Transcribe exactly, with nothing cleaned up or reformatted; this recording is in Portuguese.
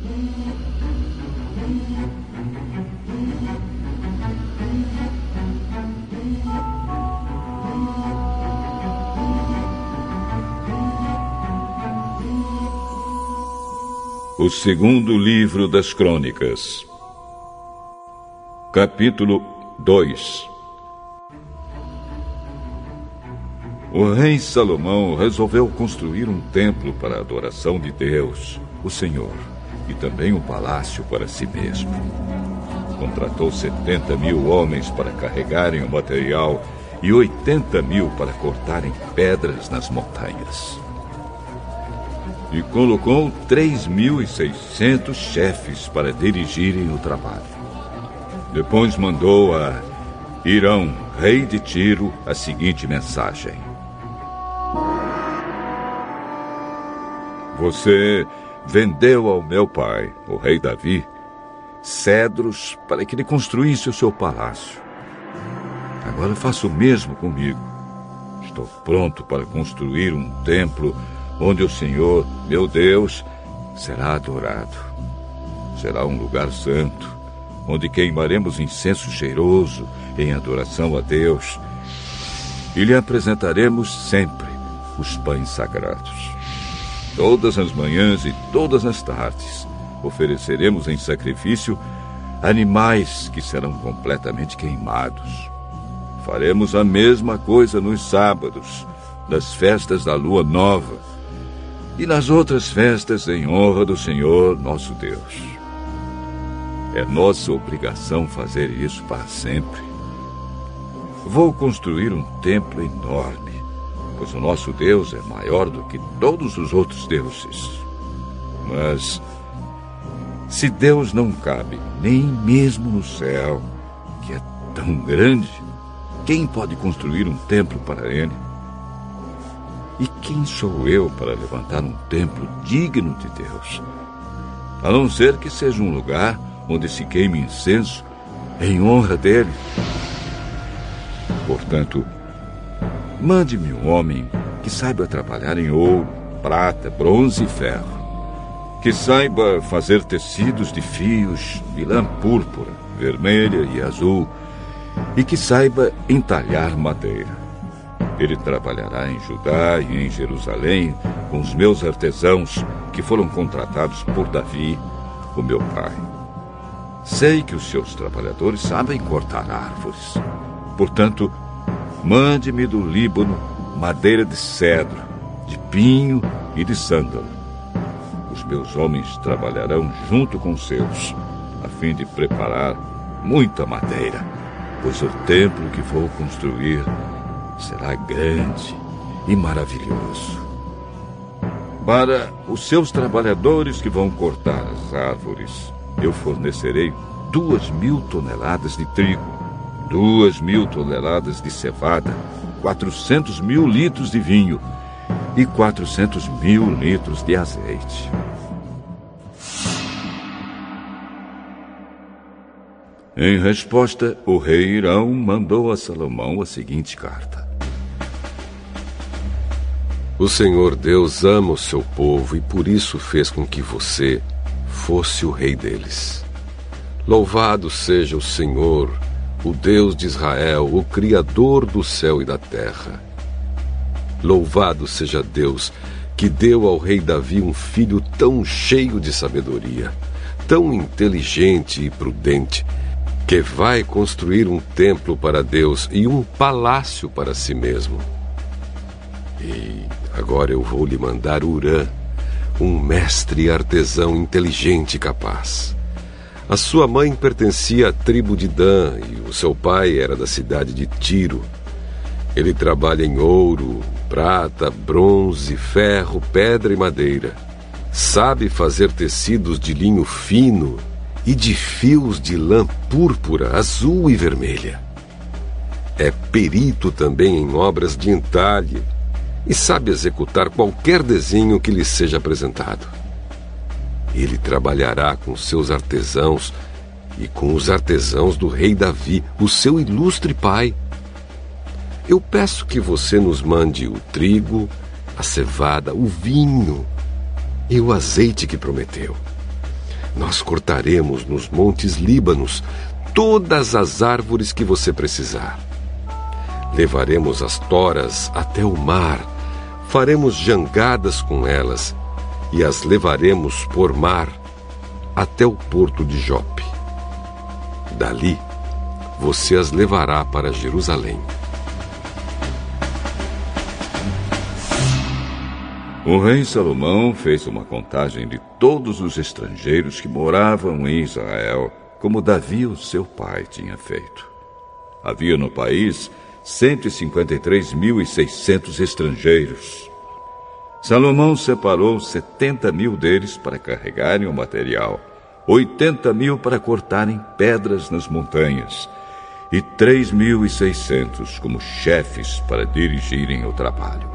O segundo livro das Crônicas, capítulo dois. O rei Salomão resolveu construir um templo para a adoração de Deus, o Senhor, e também um palácio para si mesmo. Contratou setenta mil homens para carregarem o material e oitenta mil para cortarem pedras nas montanhas. E colocou três mil e seiscentos chefes para dirigirem o trabalho. Depois mandou a Hirão, rei de Tiro, a seguinte mensagem: Você vendeu ao meu pai, o rei Davi, cedros para que lhe construísse o seu palácio. Agora faça o mesmo comigo. Estou pronto para construir um templo onde o Senhor, meu Deus, será adorado. Será um lugar santo, onde queimaremos incenso cheiroso em adoração a Deus e lhe apresentaremos sempre os pães sagrados. Todas as manhãs e todas as tardes ofereceremos em sacrifício animais que serão completamente queimados. Faremos a mesma coisa nos sábados, nas festas da lua nova e nas outras festas em honra do Senhor nosso Deus. É nossa obrigação fazer isso para sempre. Vou construir um templo enorme, pois o nosso Deus é maior do que todos os outros deuses. Mas, se Deus não cabe nem mesmo no céu, que é tão grande, quem pode construir um templo para ele? E quem sou eu para levantar um templo digno de Deus? A não ser que seja um lugar onde se queime incenso em honra dele. Portanto, mande-me um homem que saiba trabalhar em ouro, prata, bronze e ferro, que saiba fazer tecidos de fios de lã púrpura, vermelha e azul, e que saiba entalhar madeira. Ele trabalhará em Judá e em Jerusalém com os meus artesãos que foram contratados por Davi, o meu pai. Sei que os seus trabalhadores sabem cortar árvores. Portanto, mande-me do Líbano madeira de cedro, de pinho e de sândalo. Os meus homens trabalharão junto com os seus, a fim de preparar muita madeira, pois o templo que vou construir será grande e maravilhoso. Para os seus trabalhadores que vão cortar as árvores, eu fornecerei duas mil toneladas de trigo, duas mil toneladas de cevada, quatrocentos mil litros de vinho e quatrocentos mil litros de azeite. Em resposta, o rei Hirão mandou a Salomão a seguinte carta: O Senhor Deus ama o seu povo e por isso fez com que você fosse o rei deles. Louvado seja o Senhor, o Deus de Israel, o Criador do céu e da terra. Louvado seja Deus, que deu ao rei Davi um filho tão cheio de sabedoria, tão inteligente e prudente, que vai construir um templo para Deus e um palácio para si mesmo. E agora eu vou lhe mandar Hurã, um mestre artesão inteligente e capaz. A sua mãe pertencia à tribo de Dan e o seu pai era da cidade de Tiro. Ele trabalha em ouro, prata, bronze, ferro, pedra e madeira. Sabe fazer tecidos de linho fino e de fios de lã púrpura, azul e vermelha. É perito também em obras de entalhe e sabe executar qualquer desenho que lhe seja apresentado. Ele trabalhará com seus artesãos e com os artesãos do rei Davi, o seu ilustre pai. Eu peço que você nos mande o trigo, a cevada, o vinho e o azeite que prometeu. Nós cortaremos nos montes Líbanos todas as árvores que você precisar. Levaremos as toras até o mar, faremos jangadas com elas e as levaremos por mar até o porto de Jope. Dali, você as levará para Jerusalém. O rei Salomão fez uma contagem de todos os estrangeiros que moravam em Israel, como Davi, o seu pai, tinha feito. Havia no país cento e cinquenta e três mil e seiscentos estrangeiros. Salomão separou setenta mil deles para carregarem o material, oitenta mil para cortarem pedras nas montanhas e três mil e seiscentos como chefes para dirigirem o trabalho.